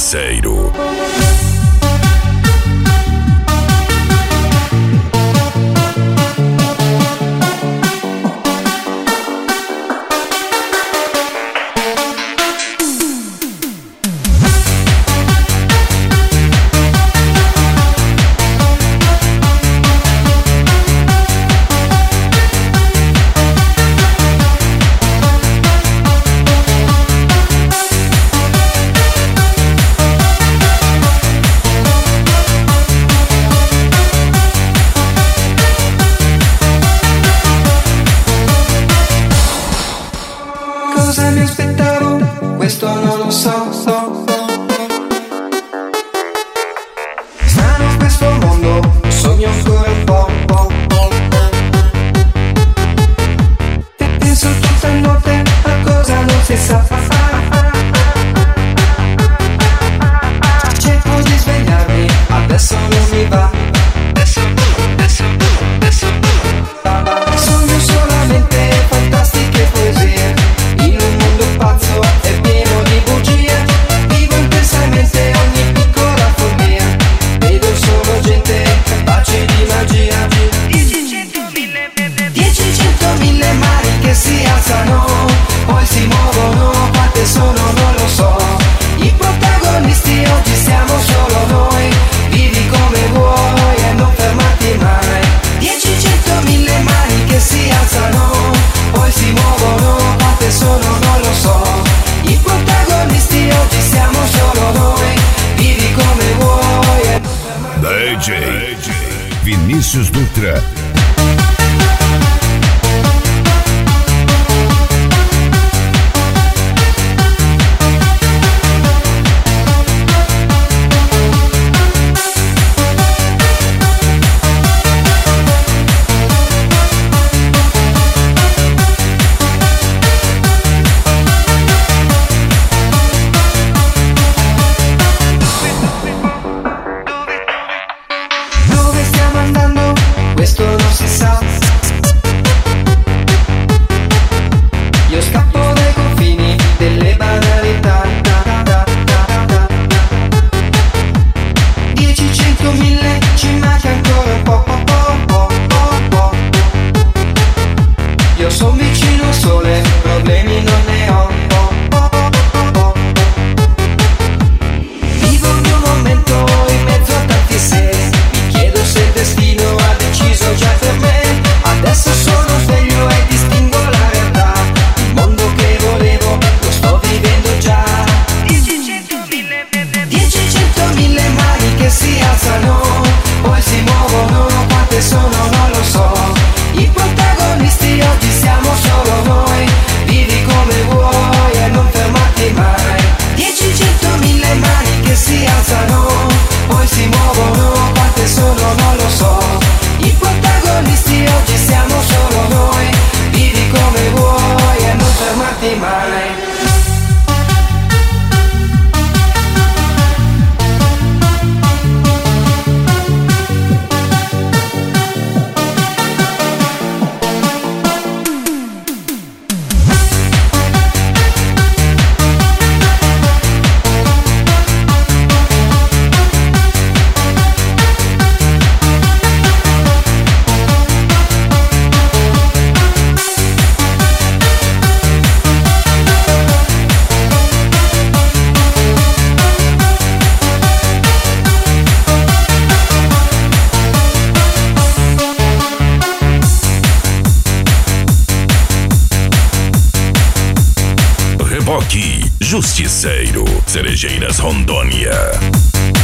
Justiceiro. Cosa mi aspettavo? Questo non lo so. Strano questo mondo, sogno ancora un po'. E penso tutta notte a cosa non si sa. Cerco di svegliarmi, adesso non mi va. Sogno solamente fantastiche poesie. In un mondo pazzo e pieno di bugie, vivo intensamente ogni piccola follia. Vedo solo gente capace di magia. 10-100.000 mani che si alzano, poi si muovono, quante sono non lo so. I protagonisti oggi siamo solo noi. Vivi come vuoi e non fermarti mai. 10-100.000 mani che si alzano, poi si muovono, quante sono non lo so. I protagonisti oggi siamo solo noi. Vivi come vuoi e non fermarti mai. DJ Vinícius Dutra. Dove stiamo andando? Questo non si sa. Io scappo dai confini delle banalità. 10-100.000 ci manca ancora un po'. Io son vicino al sole, problemi non ne ho. Vivo il mio momento in mezzo a tanti se. Mi chiedo se il destino ha deciso già per me. Adesso sono sveglio e distingo la realtà. Il mondo che volevo lo sto vivendo già. 10-100.000 mani che si alzano, poi si muovono, quante sono non lo so. I protagonisti oggi siamo solo noi. Vivi come vuoi e non fermarti mai. 10-100.000 mani che si alzano, poi si muovono, quante sono non lo so. I protagonisti oggi siamo solo noi. Vivi come vuoi e non fermarti mai. Reboque Justiceiro, Cerejeiras, Rondônia.